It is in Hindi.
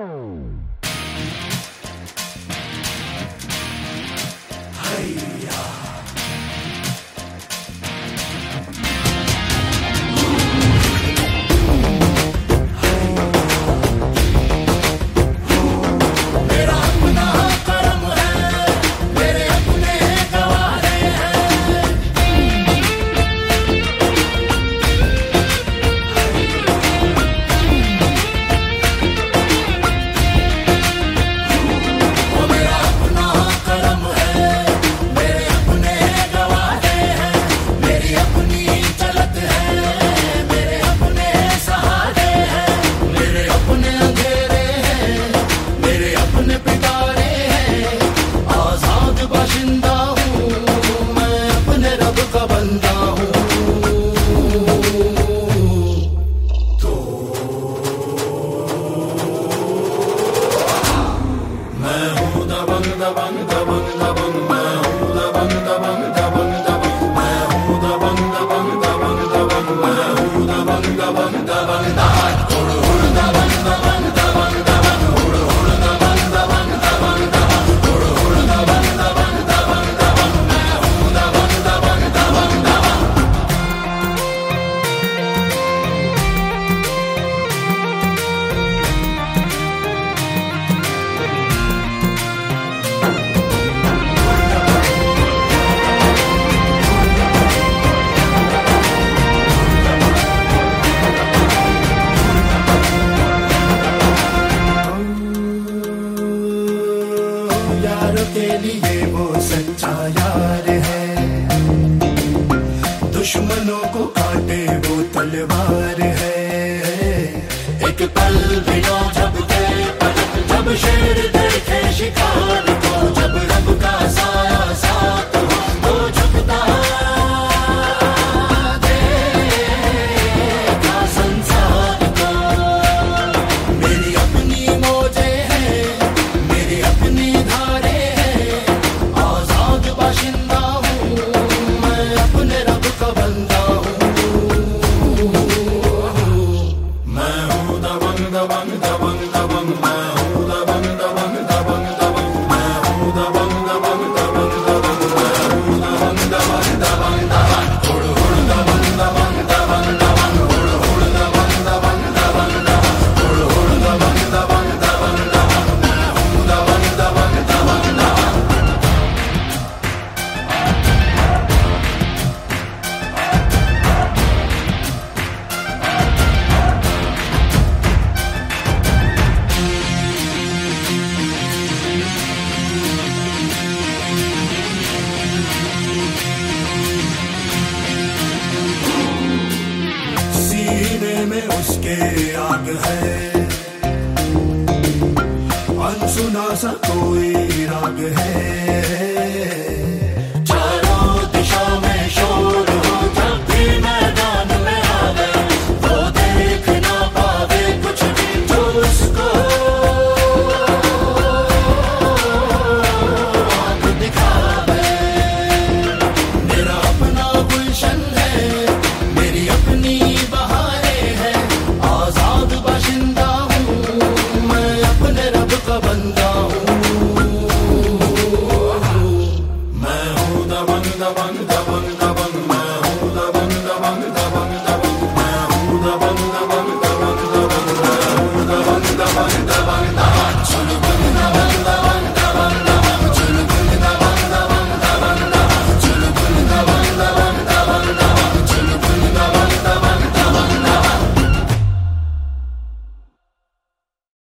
के लिए वो सच्चा यार है, दुश्मनों को काटे वो तलवार है। एक पल भी ना झपके पलक, जब शेर देखे शिकार को, जब रब का साया साथ हो तो झुकता देखा संसार को। मेरी अपनी मौजे हैं, मेरी अपनी धारे हैं, आजाद बाशिंदा हूँ मैं, अपने रब का बंदा हूँ। मैं हूँ दबंग दबंग दबंग दबंग, मैं हूँ दबंग दबंग दबंग दबंग, मैं हूँ दबंग दबंग दबंग दबंग, मैं हूँ दबंग दबंग दबंग दबंग, हुड़ हुड़ दबंग दबंग दबंग दबंग, हुड़ हुड़ दबंग दबंग दबंग दबंग, हुड़ हुड़ दबंग दबंग दबंग दबंग, मैं हूँ दबंग दबंग दबंग दबंग। सीने में उसके आग है, अनसुना सा कोई राग है। चारों दिशा में शोर हो, जब भी मैदान में आवे वो देख ना पावे कुछ भी जो उसको आंख दिखावे। मेरा अपना गुलशन है, मेरी अपनी बहारें हैं, आजाद बाशिंदा हूँ मैं, अपने रब का बंदा हूँ। मैं हूँ दबंग दबंग